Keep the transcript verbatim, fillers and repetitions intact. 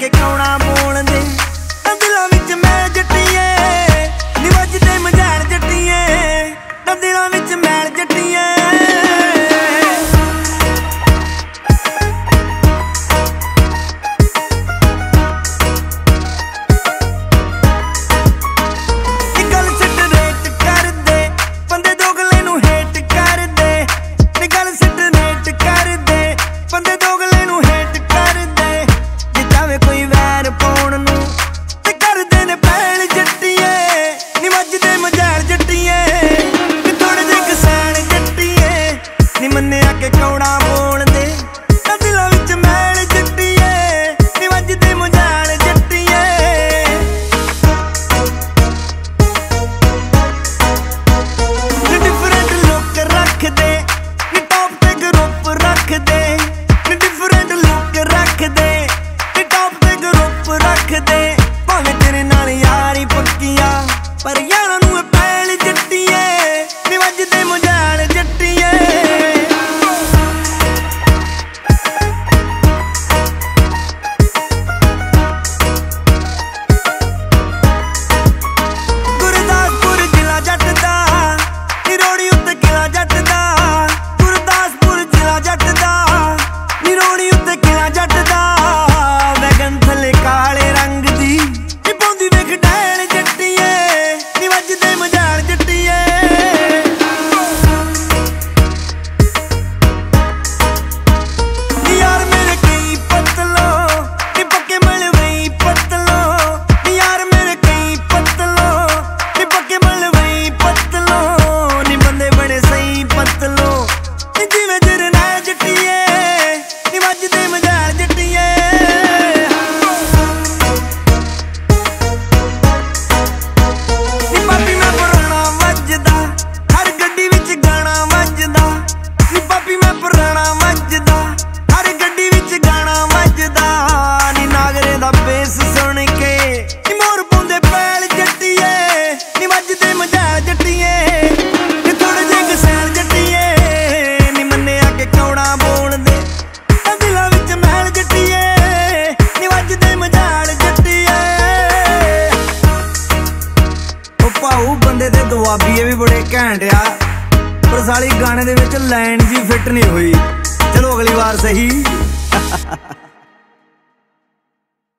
के कौना बोलदे दिलां विच मैल जट्टिए नी वजदे मजाल जट्टिए दिलां विच मैल जट्टिए दुआबी ये भी बड़े घैंट आ पर साली गाने दे विच लाइन जी फिट नहीं हुई। चलो अगली बार सही।